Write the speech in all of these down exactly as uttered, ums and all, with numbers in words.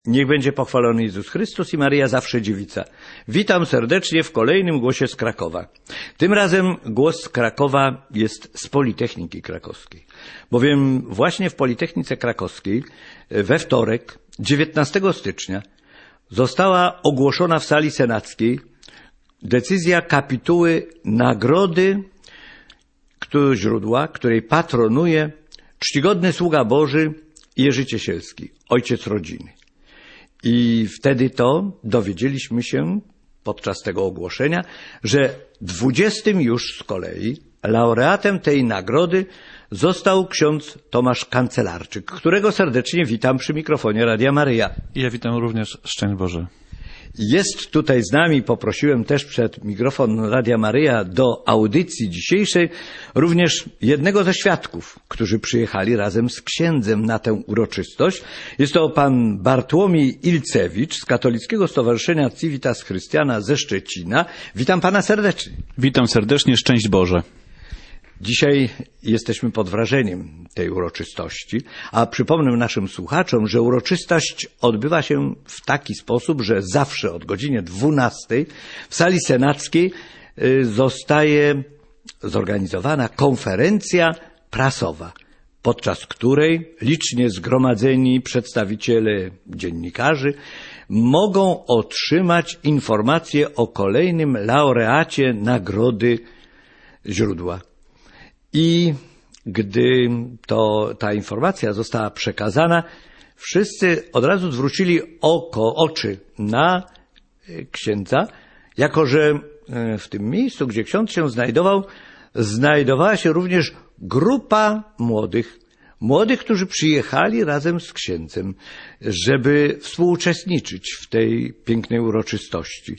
Niech będzie pochwalony Jezus Chrystus i Maryja zawsze dziewica. Witam serdecznie w kolejnym głosie z Krakowa. Tym razem głos z Krakowa jest z Politechniki Krakowskiej. Bowiem właśnie w Politechnice Krakowskiej we wtorek, dziewiętnastego stycznia, została ogłoszona w sali senackiej decyzja kapituły nagrody źródła, której patronuje czcigodny sługa Boży Jerzy Ciesielski, ojciec rodziny. I wtedy to dowiedzieliśmy się podczas tego ogłoszenia, że dwudziestym już z kolei laureatem tej nagrody został ksiądz Tomasz Kancelarczyk, którego serdecznie witam przy mikrofonie Radia Maryja. I ja witam również, szczęść Boże. Jest tutaj z nami, poprosiłem też przed mikrofon Radia Maryja do audycji dzisiejszej, również jednego ze świadków, którzy przyjechali razem z księdzem na tę uroczystość. Jest to pan Bartłomiej Ilcewicz z Katolickiego Stowarzyszenia Civitas Christiana ze Szczecina. Witam pana serdecznie. Witam serdecznie, szczęść Boże. Dzisiaj jesteśmy pod wrażeniem tej uroczystości, a przypomnę naszym słuchaczom, że uroczystość odbywa się w taki sposób, że zawsze od godziny dwunastej w sali senackiej zostaje zorganizowana konferencja prasowa, podczas której licznie zgromadzeni przedstawiciele dziennikarzy mogą otrzymać informacje o kolejnym laureacie nagrody źródła. I gdy to, ta informacja została przekazana, wszyscy od razu zwrócili oko, oczy na księdza, jako że w tym miejscu, gdzie ksiądz się znajdował, znajdowała się również grupa młodych, młodych, którzy przyjechali razem z księdzem, żeby współuczestniczyć w tej pięknej uroczystości.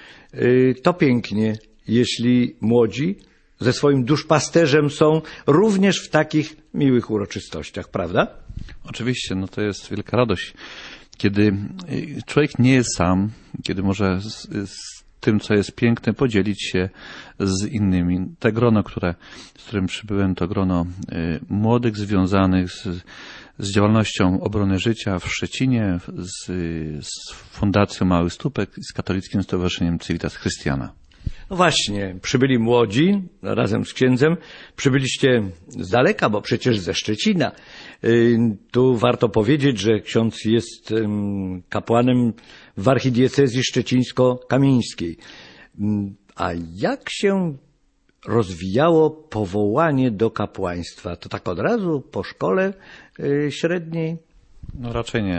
To pięknie, jeśli młodzi ze swoim duszpasterzem są również w takich miłych uroczystościach, prawda? Oczywiście, no to jest wielka radość, kiedy człowiek nie jest sam, kiedy może z, z tym, co jest piękne, podzielić się z innymi. Te grono, które, z którym przybyłem, to grono y, młodych związanych z, z działalnością obrony życia w Szczecinie, z, z Fundacją Małych Stópek i z Katolickim Stowarzyszeniem Civitas Christiana. No właśnie, przybyli młodzi razem z księdzem, przybyliście z daleka, bo przecież ze Szczecina. Tu warto powiedzieć, że ksiądz jest kapłanem w archidiecezji szczecińsko-kamieńskiej. A jak się rozwijało powołanie do kapłaństwa? To tak od razu po szkole średniej? No raczej nie.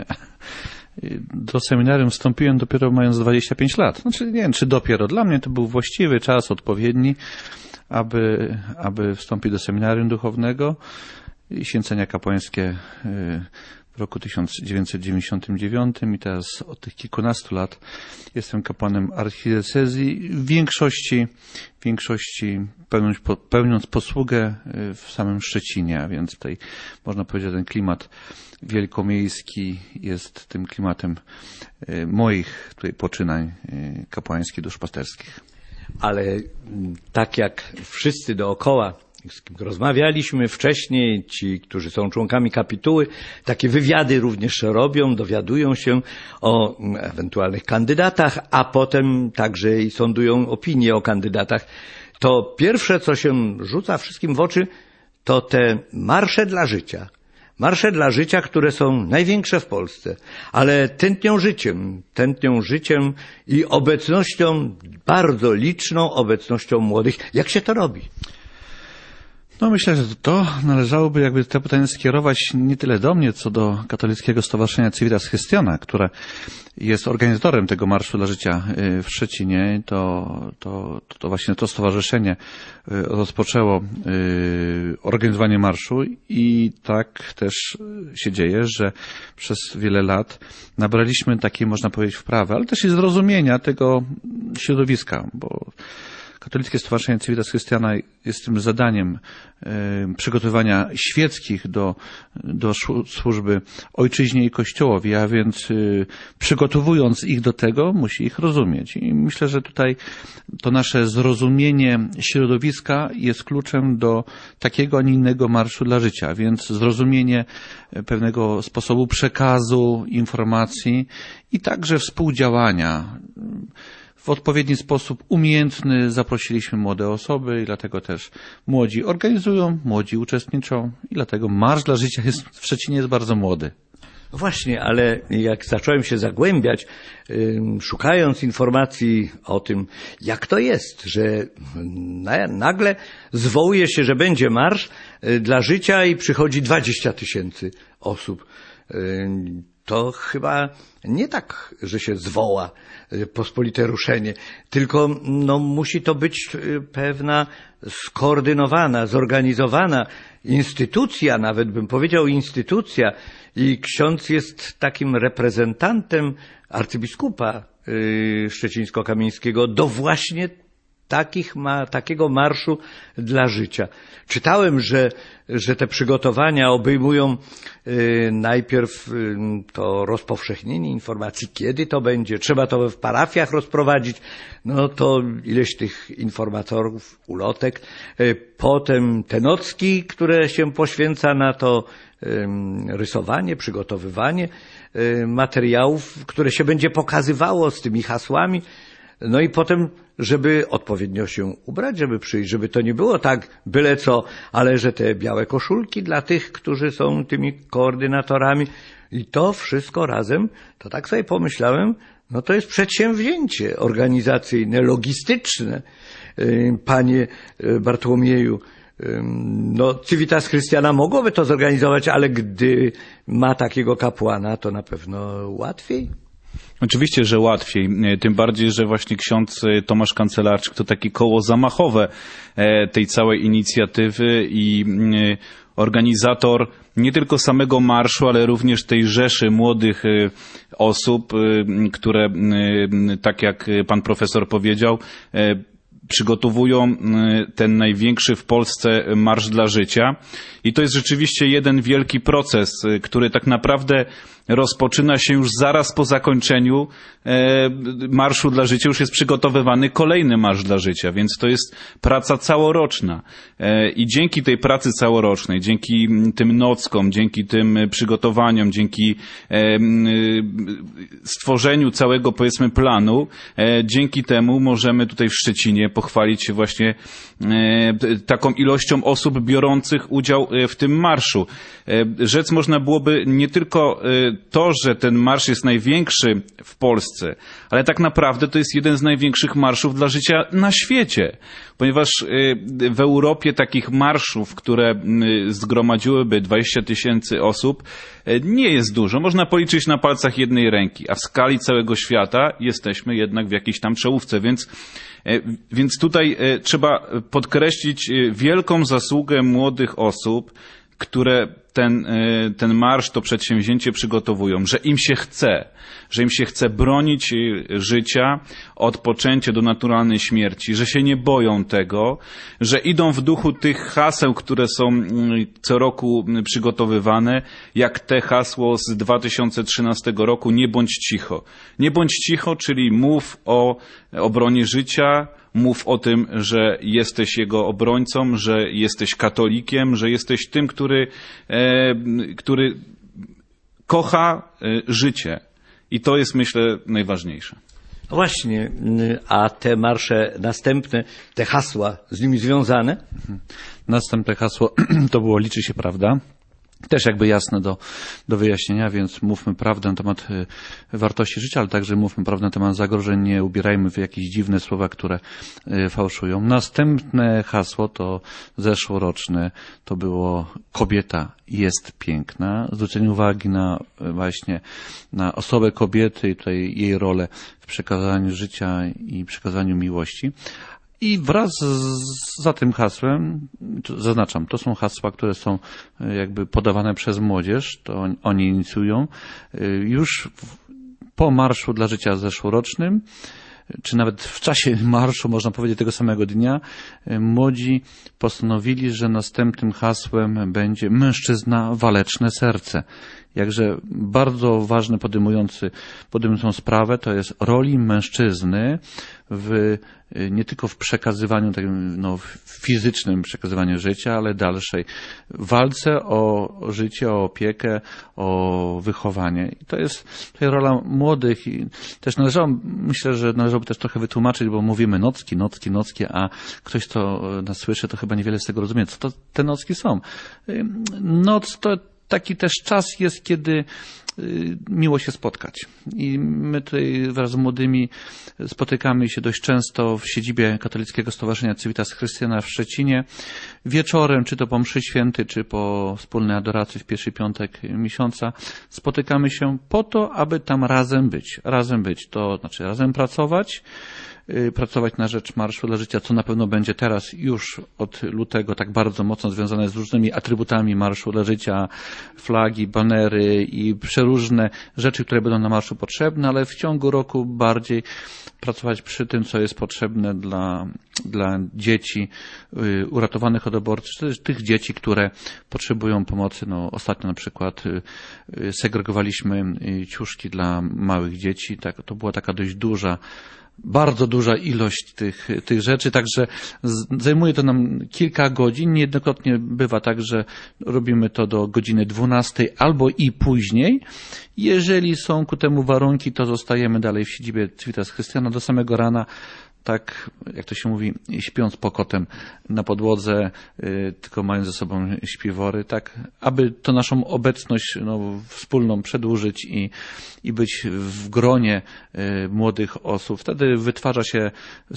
Do seminarium wstąpiłem dopiero mając dwadzieścia pięć lat. Znaczy nie wiem, czy dopiero. Dla mnie to był właściwy czas, odpowiedni, aby, aby wstąpić do seminarium duchownego i święcenia kapłańskie w roku tysiąc dziewięćset dziewięćdziesiątym dziewiątym i teraz od tych kilkunastu lat jestem kapłanem archidiecezji. W większości, w większości pełniąc, pełniąc posługę w samym Szczecinie, a więc tutaj można powiedzieć, że ten klimat wielkomiejski jest tym klimatem moich tutaj poczynań kapłańskich, duszpasterskich. Ale tak jak wszyscy dookoła, z kim rozmawialiśmy wcześniej, ci, którzy są członkami kapituły, takie wywiady również robią, dowiadują się o ewentualnych kandydatach, a potem także i sądują opinie o kandydatach. To pierwsze, co się rzuca wszystkim w oczy, to te marsze dla życia. Marsze dla życia, które są największe w Polsce, ale tętnią życiem, tętnią życiem i obecnością, bardzo liczną obecnością młodych. Jak się to robi? No myślę, że to należałoby jakby te pytania skierować nie tyle do mnie, co do Katolickiego Stowarzyszenia Civitas Christiana, które jest organizatorem tego Marszu dla Życia w Szczecinie. To, to, to właśnie to stowarzyszenie rozpoczęło organizowanie marszu i tak też się dzieje, że przez wiele lat nabraliśmy takiej, można powiedzieć, wprawy, ale też i zrozumienia tego środowiska, bo Katolickie Stowarzyszenie Civitas Christiana jest tym zadaniem przygotowania świeckich do, do służby ojczyźnie i Kościołowi, a więc przygotowując ich do tego, musi ich rozumieć. I myślę, że tutaj to nasze zrozumienie środowiska jest kluczem do takiego, a nie innego marszu dla życia, więc zrozumienie pewnego sposobu przekazu, informacji i także współdziałania. W odpowiedni sposób umiejętny zaprosiliśmy młode osoby i dlatego też młodzi organizują, młodzi uczestniczą i dlatego Marsz dla Życia jest, w Szczecinie jest bardzo młody. Właśnie, ale jak zacząłem się zagłębiać, szukając informacji o tym, jak to jest, że nagle zwołuje się, że będzie Marsz dla Życia i przychodzi dwadzieścia tysięcy osób. To chyba nie tak, że się zwoła pospolite ruszenie, tylko no, musi to być pewna skoordynowana, zorganizowana instytucja, nawet bym powiedział instytucja, i ksiądz jest takim reprezentantem arcybiskupa szczecińsko-kamieńskiego do właśnie takich ma, takiego marszu dla życia. Czytałem, że, że te przygotowania obejmują y, najpierw y, to rozpowszechnienie informacji, kiedy to będzie, trzeba to w parafiach rozprowadzić, no to ileś tych informatorów, ulotek, y, potem te nocki, które się poświęca na to y, rysowanie, przygotowywanie y, materiałów, które się będzie pokazywało z tymi hasłami. No i potem, żeby odpowiednio się ubrać, żeby przyjść, żeby to nie było tak byle co, ale że te białe koszulki dla tych, którzy są tymi koordynatorami i to wszystko razem, to tak sobie pomyślałem, no to jest przedsięwzięcie organizacyjne, logistyczne, panie Bartłomieju. No, Civitas Christiana mogłoby to zorganizować, ale gdy ma takiego kapłana, to na pewno łatwiej. Oczywiście, że łatwiej, tym bardziej, że właśnie ksiądz Tomasz Kancelarczyk to takie koło zamachowe tej całej inicjatywy i organizator nie tylko samego marszu, ale również tej rzeszy młodych osób, które, tak jak pan profesor powiedział, przygotowują ten największy w Polsce Marsz dla Życia. I to jest rzeczywiście jeden wielki proces, który tak naprawdę rozpoczyna się już zaraz po zakończeniu Marszu dla Życia. Już jest przygotowywany kolejny Marsz dla Życia, więc to jest praca całoroczna. I dzięki tej pracy całorocznej, dzięki tym nockom, dzięki tym przygotowaniom, dzięki stworzeniu całego, powiedzmy, planu, dzięki temu możemy tutaj w Szczecinie pochwalić się właśnie taką ilością osób biorących udział w tym marszu. Rzec można byłoby nie tylko to, że ten marsz jest największy w Polsce, ale tak naprawdę to jest jeden z największych marszów dla życia na świecie, ponieważ w Europie takich marszów, które zgromadziłyby dwadzieścia tysięcy osób, nie jest dużo. Można policzyć na palcach jednej ręki, a w skali całego świata jesteśmy jednak w jakiejś tam czołówce, więc Więc tutaj trzeba podkreślić wielką zasługę młodych osób, które ten, ten marsz, to przedsięwzięcie przygotowują, że im się chce, że im się chce bronić życia od poczęcia do naturalnej śmierci, że się nie boją tego, że idą w duchu tych haseł, które są co roku przygotowywane, jak te hasło z dwa tysiące trzynastego roku, nie bądź cicho. Nie bądź cicho, czyli mów o obronie życia, mów o tym, że jesteś jego obrońcą, że jesteś katolikiem, że jesteś tym, który, e, który kocha e, życie. I to jest, myślę, najważniejsze. No właśnie, a te marsze następne, te hasła z nimi związane? Następne hasło to było liczy się prawda. Też jakby jasne do, do wyjaśnienia, więc mówmy prawdę na temat wartości życia, ale także mówmy prawdę na temat zagrożeń, nie ubierajmy w jakieś dziwne słowa, które fałszują. Następne hasło to zeszłoroczne, to było kobieta jest piękna. Zwrócenie uwagi na właśnie na osobę kobiety i tutaj jej rolę w przekazaniu życia i przekazaniu miłości. I wraz z, za tym hasłem, zaznaczam, to są hasła, które są jakby podawane przez młodzież, to on, oni inicjują. Już w, po Marszu dla Życia zeszłorocznym czy nawet w czasie marszu, można powiedzieć tego samego dnia, młodzi postanowili, że następnym hasłem będzie mężczyzna, waleczne serce. Jakże bardzo ważne podejmujący, podejmującą sprawę to jest roli mężczyzny w, nie tylko w przekazywaniu, takim, no, fizycznym przekazywaniu życia, ale dalszej walce o życie, o opiekę, o wychowanie. I to jest tutaj rola młodych i też należało, myślę, że należałoby też trochę wytłumaczyć, bo mówimy nocki, nocki, nocki, a ktoś, kto nas słyszy, to chyba niewiele z tego rozumie. Co to te nocki są? Noc to taki też czas jest, kiedy miło się spotkać. I my tutaj wraz z młodymi spotykamy się dość często w siedzibie Katolickiego Stowarzyszenia Civitas Christiana w Szczecinie. Wieczorem, czy to po mszy świętej, czy po wspólnej adoracji w pierwszy piątek miesiąca, spotykamy się po to, aby tam razem być. Razem być, to znaczy razem pracować, pracować na rzecz Marszu dla Życia, co na pewno będzie teraz już od lutego tak bardzo mocno związane z różnymi atrybutami Marszu dla Życia, flagi, banery i przeróżne rzeczy, które będą na marszu potrzebne, ale w ciągu roku bardziej pracować przy tym, co jest potrzebne dla, dla dzieci uratowanych od aborcji, czy też tych dzieci, które potrzebują pomocy. No, ostatnio na przykład segregowaliśmy ciuszki dla małych dzieci. Tak, to była taka dość duża bardzo duża ilość tych, tych rzeczy, także zajmuje to nam kilka godzin. Niejednokrotnie bywa tak, że robimy to do godziny dwunastej albo i później. Jeżeli są ku temu warunki, to zostajemy dalej w siedzibie Civitas Christiana do samego rana. Tak, jak to się mówi, śpiąc pokotem na podłodze, yy, tylko mając ze sobą śpiwory, tak, aby to naszą obecność no, wspólną przedłużyć i, i być w gronie yy, młodych osób. Wtedy wytwarza się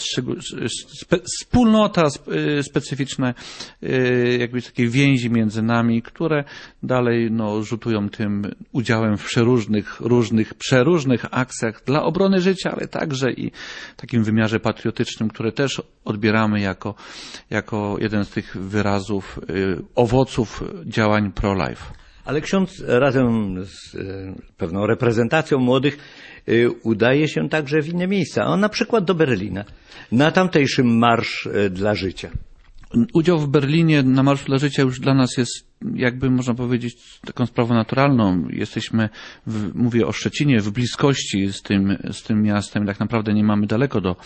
spe, wspólnota yy, specyficzna, yy, jakby takie więzi między nami, które dalej no, rzutują tym udziałem w przeróżnych, różnych, przeróżnych akcjach dla obrony życia, ale także i w takim wymiarze patriotycznym, które też odbieramy jako, jako jeden z tych wyrazów, y, owoców działań pro-life. Ale ksiądz razem z y, pewną reprezentacją młodych y, udaje się także w inne miejsca, a na przykład do Berlina, na tamtejszy Marsz y, dla Życia. Udział w Berlinie na Marszu dla Życia już dla nas jest, jakby można powiedzieć, taką sprawą naturalną. Jesteśmy, w, mówię o Szczecinie, w bliskości z tym, z tym miastem. Tak naprawdę nie mamy daleko do,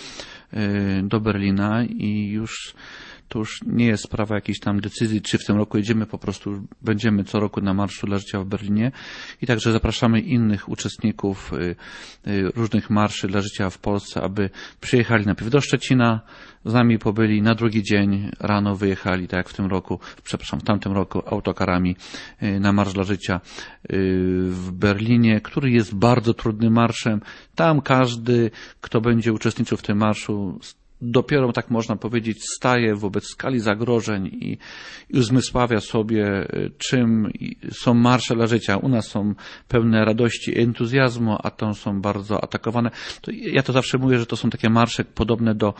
do Berlina i już to już nie jest sprawa jakiejś tam decyzji, czy w tym roku jedziemy, po prostu będziemy co roku na Marszu dla Życia w Berlinie i także zapraszamy innych uczestników różnych marszy dla życia w Polsce, aby przyjechali najpierw do Szczecina, z nami pobyli, na drugi dzień rano wyjechali, tak jak w tym roku, przepraszam, w tamtym roku autokarami na Marsz dla Życia w Berlinie, który jest bardzo trudnym marszem. Tam każdy, kto będzie uczestniczył w tym marszu, dopiero, tak można powiedzieć, staje wobec skali zagrożeń i, i uzmysławia sobie, czym są marsze dla życia. U nas są pełne radości i entuzjazmu, a tam są bardzo atakowane. To ja to zawsze mówię, że to są takie marsze podobne do,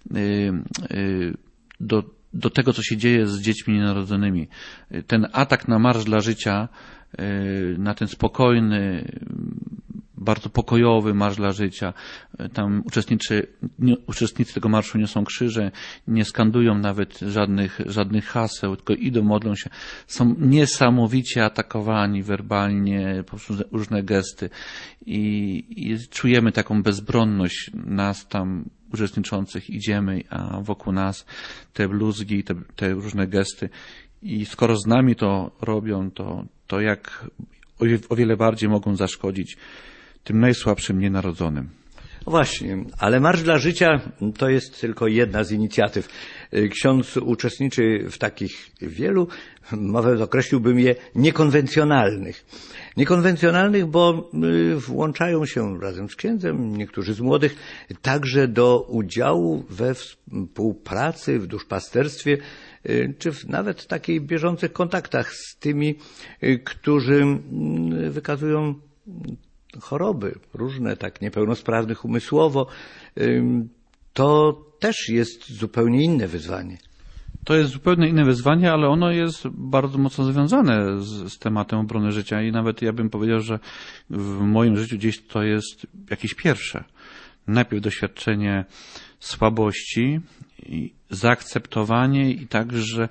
do, do tego, co się dzieje z dziećmi nienarodzonymi. Ten atak na Marsz dla Życia, na ten spokojny, bardzo pokojowy Marsz dla Życia. Tam uczestniczy, nie, uczestnicy tego marszu niosą krzyże, nie skandują nawet żadnych, żadnych haseł, tylko idą, modlą się. Są niesamowicie atakowani werbalnie, poprzez różne gesty i, i czujemy taką bezbronność nas tam uczestniczących. Idziemy, a wokół nas te bluzgi, te, te różne gesty. I skoro z nami to robią, to, to jak o, o wiele bardziej mogą zaszkodzić tym najsłabszym nienarodzonym. Właśnie, ale Marsz dla Życia to jest tylko jedna z inicjatyw. Ksiądz uczestniczy w takich wielu, nawet określiłbym je, niekonwencjonalnych. Niekonwencjonalnych, bo włączają się razem z księdzem, niektórzy z młodych, także do udziału we współpracy, w duszpasterstwie, czy w nawet takich bieżących kontaktach z tymi, którzy wykazują choroby różne, tak niepełnosprawnych umysłowo, to też jest zupełnie inne wyzwanie. To jest zupełnie inne wyzwanie, ale ono jest bardzo mocno związane z, z tematem obrony życia i nawet ja bym powiedział, że w moim życiu gdzieś to jest jakieś pierwsze. najpierw doświadczenie słabości, i zaakceptowanie i także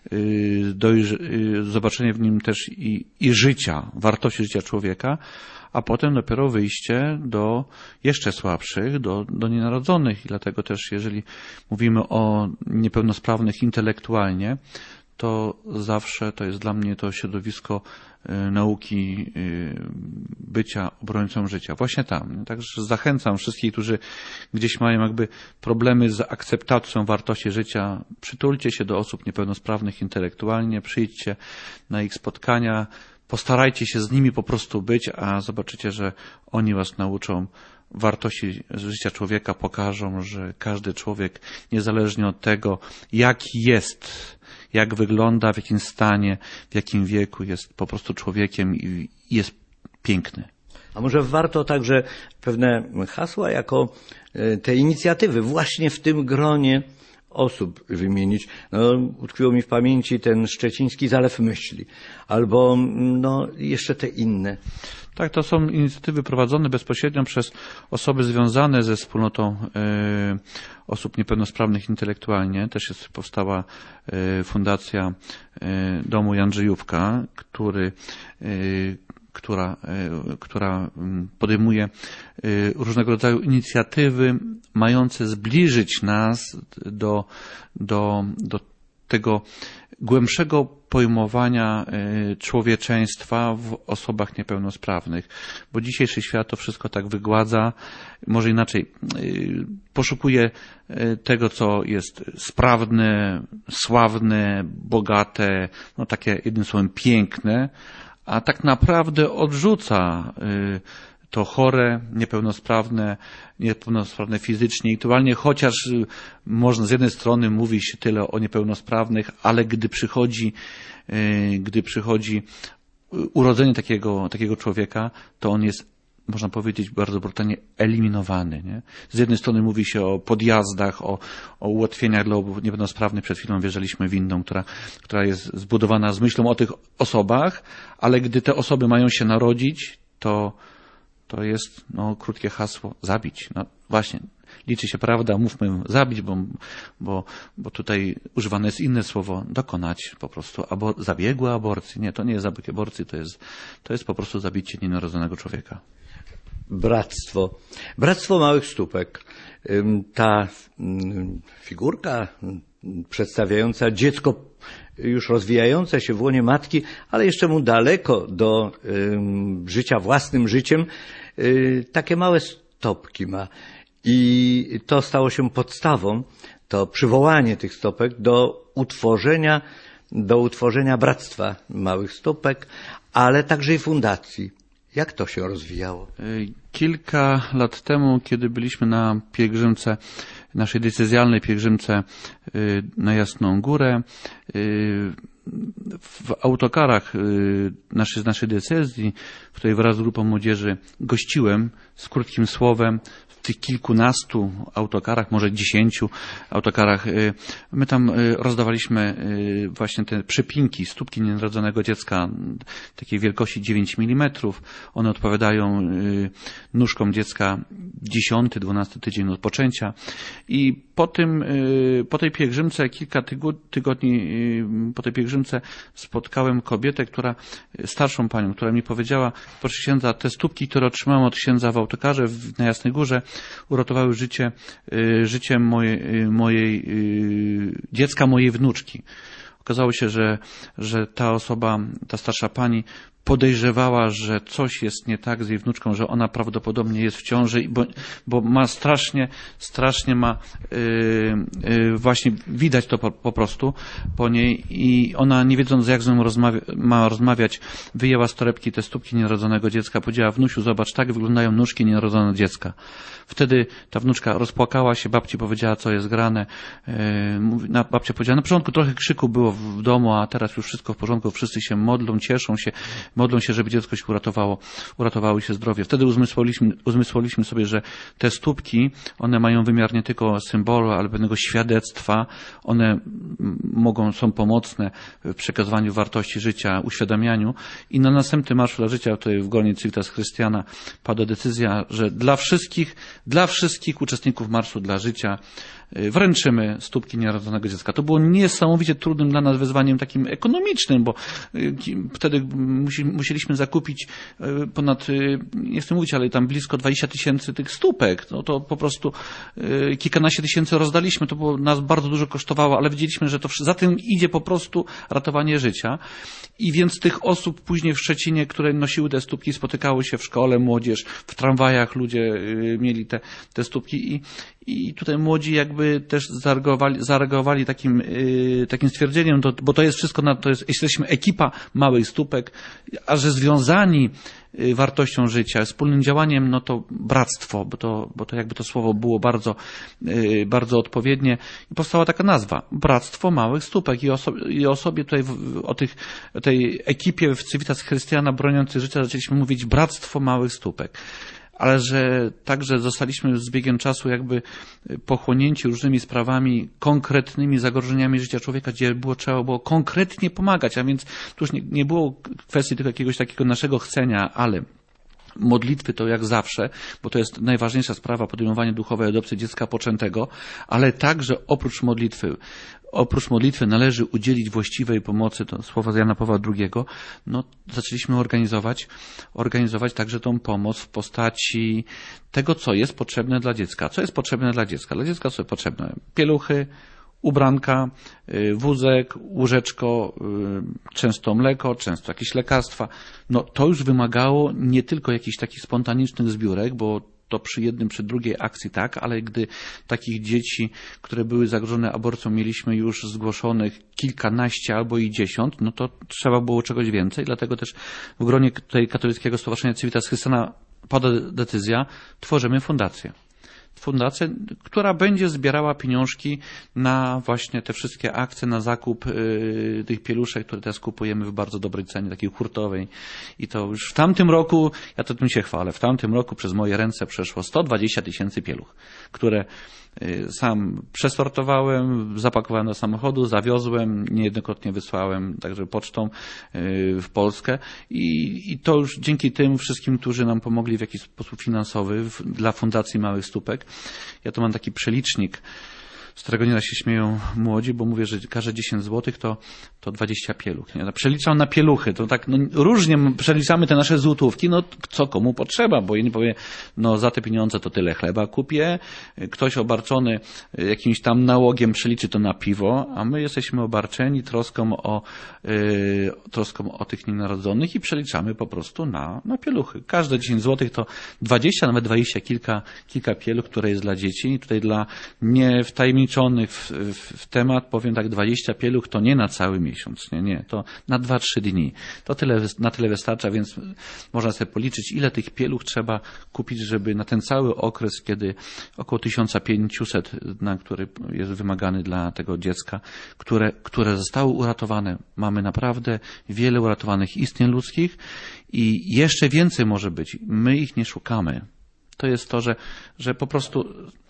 dojrz- zobaczenie w nim też i, i życia, wartości życia człowieka, a potem dopiero wyjście do jeszcze słabszych, do, do nienarodzonych. I dlatego też, jeżeli mówimy o niepełnosprawnych intelektualnie, to zawsze to jest dla mnie to środowisko y, nauki y, bycia obrońcą życia. Właśnie tam. Także zachęcam wszystkich, którzy gdzieś mają jakby problemy z akceptacją wartości życia. Przytulcie się do osób niepełnosprawnych intelektualnie, przyjdźcie na ich spotkania, postarajcie się z nimi po prostu być, a zobaczycie, że oni was nauczą wartości życia człowieka, pokażą, że każdy człowiek, niezależnie od tego, jaki jest, jak wygląda, w jakim stanie, w jakim wieku, jest po prostu człowiekiem i jest piękny. A może warto także pewne hasła jako te inicjatywy właśnie w tym gronie osób wymienić. No, utkwiło mi w pamięci ten szczeciński Zalew Myśli, albo no, jeszcze te inne. Tak, to są inicjatywy prowadzone bezpośrednio przez osoby związane ze wspólnotą y, osób niepełnosprawnych intelektualnie. Też jest powstała y, Fundacja y, Domu Jandrzejówka, który y, która, która podejmuje różnego rodzaju inicjatywy mające zbliżyć nas do, do, do tego głębszego pojmowania człowieczeństwa w osobach niepełnosprawnych. Bo dzisiejszy świat to wszystko tak wygładza, może inaczej, poszukuje tego, co jest sprawne, sławne, bogate, no takie jednym słowem piękne, a tak naprawdę odrzuca to chore, niepełnosprawne, niepełnosprawne fizycznie, intelektualnie, chociaż można z jednej strony mówi się tyle o niepełnosprawnych, ale gdy przychodzi, gdy przychodzi urodzenie takiego, takiego człowieka, to on jest, można powiedzieć, bardzo brutalnie eliminowany. Nie? Z jednej strony mówi się o podjazdach, o, o ułatwieniach dla osób niepełnosprawnych. Przed chwilą wjeżdżaliśmy windą, która, która jest zbudowana z myślą o tych osobach, ale gdy te osoby mają się narodzić, to, to jest no, krótkie hasło zabić. No, właśnie, liczy się prawda, mówmy zabić, bo, bo, bo tutaj używane jest inne słowo, dokonać po prostu, albo zabiegłe aborcji. Nie, to nie jest zabieg aborcji, to jest, to jest po prostu zabicie nienarodzonego człowieka. Bractwo. Bractwo Małych Stópek. Ta figurka przedstawiająca dziecko już rozwijające się w łonie matki, ale jeszcze mu daleko do życia własnym życiem, takie małe stopki ma. I to stało się podstawą, to przywołanie tych stopek do utworzenia, do utworzenia Bractwa Małych Stópek, ale także i fundacji. Jak to się rozwijało? Kilka lat temu, kiedy byliśmy na pielgrzymce, naszej decyzjalnej pielgrzymce na Jasną Górę, w autokarach naszej, z naszej decyzji, w której wraz z grupą młodzieży gościłem z krótkim słowem, w tych kilkunastu autokarach, może dziesięciu autokarach, my tam rozdawaliśmy właśnie te przypinki, stópki nienarodzonego dziecka, takiej wielkości dziewięć milimetrów. One odpowiadają nóżkom dziecka dziesiąty, dwunasty tydzień od poczęcia. I po tym, po tej pielgrzymce, kilka tygodni po tej pielgrzymce spotkałem kobietę, która, starszą panią, która mi powiedziała: proszę księdza, te stópki, które otrzymałam od księdza w autokarze na Jasnej Górze, uratowały życie, życie mojej, mojej, dziecka mojej wnuczki. Okazało się, że, że ta osoba, ta starsza pani podejrzewała, że coś jest nie tak z jej wnuczką, że ona prawdopodobnie jest w ciąży, bo, bo ma strasznie, strasznie ma yy, yy, właśnie widać to po, po prostu po niej i ona, nie wiedząc jak z nią rozmawia, ma rozmawiać, wyjęła z torebki te stópki nienarodzonego dziecka, powiedziała: wnusiu, zobacz, tak wyglądają nóżki nienarodzonego dziecka. Wtedy ta wnuczka rozpłakała się, babci powiedziała, co jest grane. Yy, babcia powiedziała: na początku trochę krzyku było w domu, a teraz już wszystko w porządku, wszyscy się modlą, cieszą się, modlą się, żeby dziecko się uratowało, uratowało się zdrowie. Wtedy uzmysłowiliśmy, uzmysłowiliśmy sobie, że te stópki, one mają wymiar nie tylko symbolu, ale pewnego świadectwa. One mogą, są pomocne w przekazywaniu wartości życia, uświadamianiu. I na następnym Marszu dla Życia, tutaj w gronie Civitas Christiana, padła decyzja, że dla wszystkich, dla wszystkich uczestników Marszu dla Życia wręczymy stópki nienarodzonego dziecka. To było niesamowicie trudnym dla nas wyzwaniem takim ekonomicznym, bo wtedy musi, musieliśmy zakupić ponad, nie chcę mówić, ale tam blisko dwadzieścia tysięcy tych stópek. No to po prostu kilkanaście tysięcy rozdaliśmy. To było, nas bardzo dużo kosztowało, ale wiedzieliśmy, że to za tym idzie po prostu ratowanie życia. I więc tych osób później w Szczecinie, które nosiły te stópki, spotykały się w szkole, młodzież, w tramwajach ludzie mieli te, te stópki i, i tutaj młodzi jakby też zareagowali, zareagowali takim, yy, takim stwierdzeniem, to, bo to jest wszystko, na, to jest, jesteśmy ekipa małych stópek, a że związani yy, wartością życia, wspólnym działaniem, no to bractwo, bo to, bo to jakby to słowo było bardzo, yy, bardzo odpowiednie i powstała taka nazwa, Bractwo Małych Stópek i o, so, i o sobie tutaj w, o, tych, o tej ekipie w Civitas Christiana broniących życia zaczęliśmy mówić Bractwo Małych Stópek. Ale że także zostaliśmy z biegiem czasu jakby pochłonięci różnymi sprawami, konkretnymi zagrożeniami życia człowieka, gdzie było, trzeba było konkretnie pomagać, a więc tu już nie, nie było kwestii tylko jakiegoś takiego naszego chcenia, ale modlitwy to jak zawsze, bo to jest najważniejsza sprawa, podejmowanie duchowej adopcji dziecka poczętego, ale także oprócz modlitwy, oprócz modlitwy należy udzielić właściwej pomocy, to słowa z Jana Pawła drugiego, no zaczęliśmy organizować, organizować także tą pomoc w postaci tego, co jest potrzebne dla dziecka. Co jest potrzebne dla dziecka? Dla dziecka co jest potrzebne? Pieluchy, ubranka, wózek, łóżeczko, często mleko, często jakieś lekarstwa. No to już wymagało nie tylko jakichś takich spontanicznych zbiórek, bo to przy jednym, przy drugiej akcji tak, ale gdy takich dzieci, które były zagrożone aborcją, mieliśmy już zgłoszonych kilkanaście albo i dziesiąt, no to trzeba było czegoś więcej. Dlatego też w gronie tej katolickiego Stowarzyszenia Civitas Christiana padła decyzja, tworzymy fundację. Fundację, która będzie zbierała pieniążki na właśnie te wszystkie akcje, na zakup y, tych pieluszek, które teraz kupujemy w bardzo dobrej cenie, takiej hurtowej. I to już w tamtym roku, ja to tym się chwalę, w tamtym roku przez moje ręce przeszło sto dwadzieścia tysięcy pieluch, które y, sam przesortowałem, zapakowałem do samochodu, zawiozłem, niejednokrotnie wysłałem także pocztą y, w Polskę. I, I to już dzięki tym wszystkim, którzy nam pomogli w jakiś sposób finansowy w, dla Fundacji Małych Stópek. Ja tu mam taki przelicznik, z którego nieraz się śmieją młodzi, bo mówię, że każde dziesięć złotych to, to dwadzieścia pieluch. Nie? Przeliczam na pieluchy, to tak no, różnie przeliczamy te nasze złotówki, no co komu potrzeba, bo jeden powie, no za te pieniądze to tyle chleba kupię, ktoś obarczony jakimś tam nałogiem przeliczy to na piwo, a my jesteśmy obarczeni troską o, yy, troską o tych nienarodzonych i przeliczamy po prostu na, na pieluchy. Każde dziesięć złotych to dwadzieścia, nawet dwadzieścia kilka, kilka pieluch, które jest dla dzieci i tutaj dla niewtajemniczonych W, w, w temat, powiem tak, dwadzieścia pieluch to nie na cały miesiąc, nie, nie, to na dwa trzy dni. To tyle, na tyle wystarcza, więc można sobie policzyć, ile tych pieluch trzeba kupić, żeby na ten cały okres, kiedy około tysiąc pięćset, na który jest wymagany dla tego dziecka, które, które zostały uratowane. Mamy naprawdę wiele uratowanych istnień ludzkich i jeszcze więcej może być. My ich nie szukamy. To jest to, że, że po prostu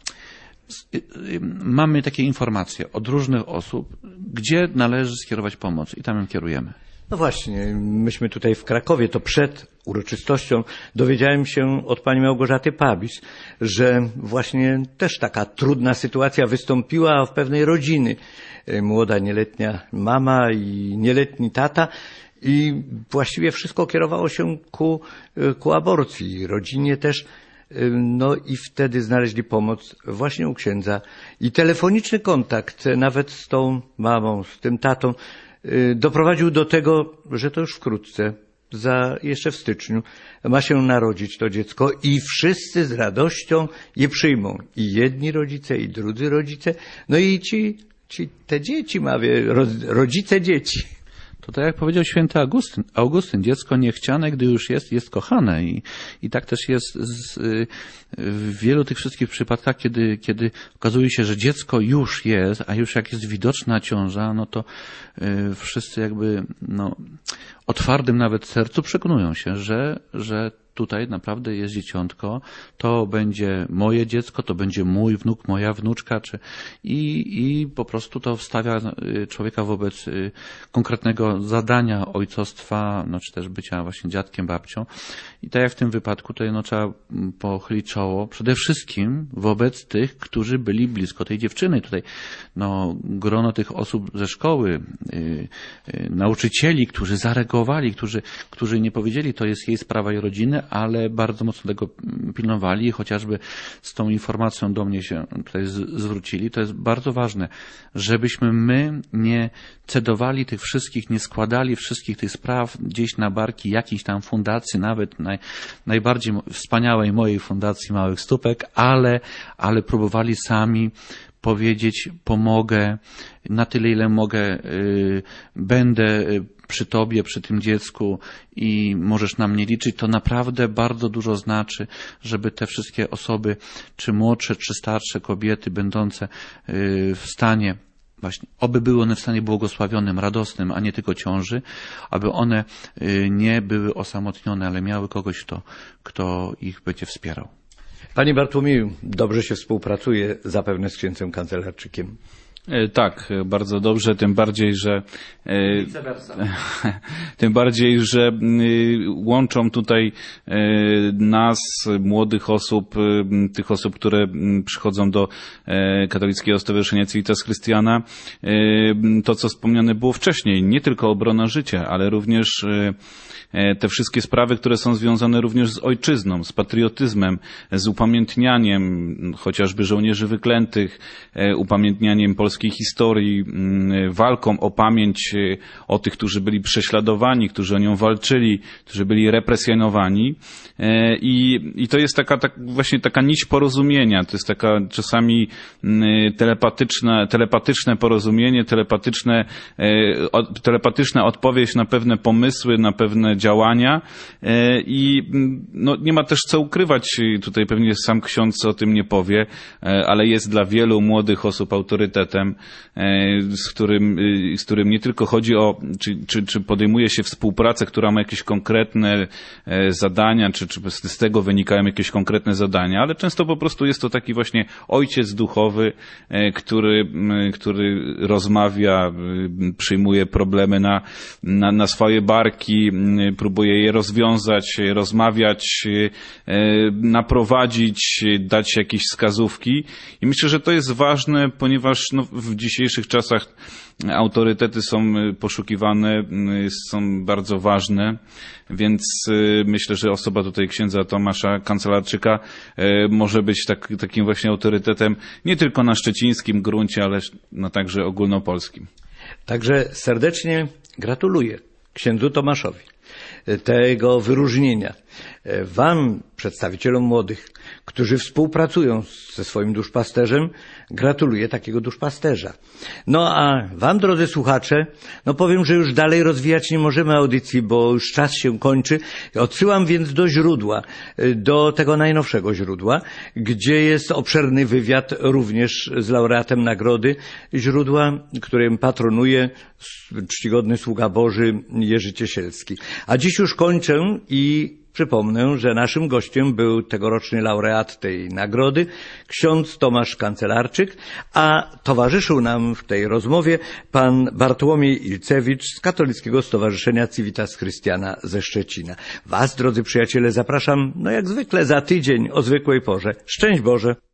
mamy takie informacje od różnych osób, gdzie należy skierować pomoc i tam ją kierujemy. No właśnie, myśmy tutaj w Krakowie, to przed uroczystością dowiedziałem się od pani Małgorzaty Pabis, że właśnie też taka trudna sytuacja wystąpiła w pewnej rodziny. Młoda, nieletnia mama i nieletni tata i właściwie wszystko kierowało się ku, ku aborcji. Rodzinie też. No i wtedy znaleźli pomoc właśnie u księdza i telefoniczny kontakt nawet z tą mamą, z tym tatą doprowadził do tego, że to już wkrótce, za jeszcze w styczniu, ma się narodzić to dziecko i wszyscy z radością je przyjmą. I jedni rodzice, i drudzy rodzice, no i ci, ci te dzieci, mówię, rodzice dzieci. To tak jak powiedział święty Augustyn, Augustyn, dziecko niechciane, gdy już jest, jest kochane. I, i tak też jest z, w wielu tych wszystkich przypadkach, kiedy, kiedy okazuje się, że dziecko już jest, a już jak jest widoczna ciąża, no to y, wszyscy jakby no, o twardym nawet sercu przekonują się, że, że tutaj naprawdę jest dzieciątko, to będzie moje dziecko, to będzie mój wnuk, moja wnuczka, czy i, i po prostu to wstawia człowieka wobec konkretnego zadania ojcostwa, no czy też bycia właśnie dziadkiem, babcią. I tak jak w tym wypadku, tutaj no, trzeba pochylić czoło przede wszystkim wobec tych, którzy byli blisko tej dziewczyny. Tutaj no, grono tych osób ze szkoły, yy, yy, nauczycieli, którzy zareagowali, którzy, którzy nie powiedzieli, to jest jej sprawa i rodziny, ale bardzo mocno tego pilnowali i chociażby z tą informacją do mnie się tutaj z, zwrócili. To jest bardzo ważne, żebyśmy my nie cedowali tych wszystkich, nie składali wszystkich tych spraw gdzieś na barki jakiejś tam fundacji, nawet naj, najbardziej wspaniałej mojej fundacji Małych Stópek, ale, ale próbowali sami powiedzieć, pomogę, na tyle ile mogę, yy, będę przy tobie, przy tym dziecku i możesz na mnie liczyć. To naprawdę bardzo dużo znaczy, żeby te wszystkie osoby, czy młodsze, czy starsze kobiety będące yy, w stanie właśnie, oby były one w stanie błogosławionym, radosnym, a nie tylko ciąży, aby one yy, nie były osamotnione, ale miały kogoś, kto, kto ich będzie wspierał. Panie Bartłomieju, dobrze się współpracuje zapewne z księdzem kancelarczykiem. Tak, bardzo dobrze, tym bardziej, że tym bardziej, że łączą tutaj nas, młodych osób, tych osób, które przychodzą do Katolickiego Stowarzyszenia Civitas Christiana, to co wspomniane było wcześniej, nie tylko obrona życia, ale również te wszystkie sprawy, które są związane również z ojczyzną, z patriotyzmem, z upamiętnianiem chociażby żołnierzy wyklętych, upamiętnianiem polskiej historii, walką o pamięć o tych, którzy byli prześladowani, którzy o nią walczyli, którzy byli represjonowani. I, i to jest taka tak, właśnie taka nić porozumienia, to jest taka czasami telepatyczne, telepatyczne porozumienie, telepatyczne, telepatyczna odpowiedź na pewne pomysły, na pewne działania i no, nie ma też co ukrywać, tutaj pewnie sam ksiądz o tym nie powie, ale jest dla wielu młodych osób autorytetem, z którym, z którym nie tylko chodzi o, czy, czy, czy podejmuje się współpracę, która ma jakieś konkretne zadania, czy, czy z tego wynikają jakieś konkretne zadania, ale często po prostu jest to taki właśnie ojciec duchowy, który, który rozmawia, przyjmuje problemy na, na, na swoje barki, próbuje je rozwiązać, rozmawiać, naprowadzić, dać jakieś wskazówki. I myślę, że to jest ważne, ponieważ no, w dzisiejszych czasach autorytety są poszukiwane, są bardzo ważne, więc myślę, że osoba tutaj księdza Tomasza Kancelarczyka może być tak, takim właśnie autorytetem nie tylko na szczecińskim gruncie, ale no, także ogólnopolskim. Także serdecznie gratuluję księdzu Tomaszowi tego wyróżnienia. Wam, przedstawicielom młodych, którzy współpracują ze swoim duszpasterzem, gratuluję takiego duszpasterza. No a wam, drodzy słuchacze, no powiem, że już dalej rozwijać nie możemy audycji, bo już czas się kończy. Odsyłam więc do źródła, do tego najnowszego źródła, gdzie jest obszerny wywiad również z laureatem nagrody, źródła, którym patronuje czcigodny sługa Boży Jerzy Ciesielski. A dziś już kończę i przypomnę, że naszym gościem był tegoroczny laureat tej nagrody, ksiądz Tomasz Kancelarczyk, a towarzyszył nam w tej rozmowie pan Bartłomiej Ilcewicz z Katolickiego Stowarzyszenia Civitas Christiana ze Szczecina. Was, drodzy przyjaciele, zapraszam, no jak zwykle za tydzień o zwykłej porze. Szczęść Boże!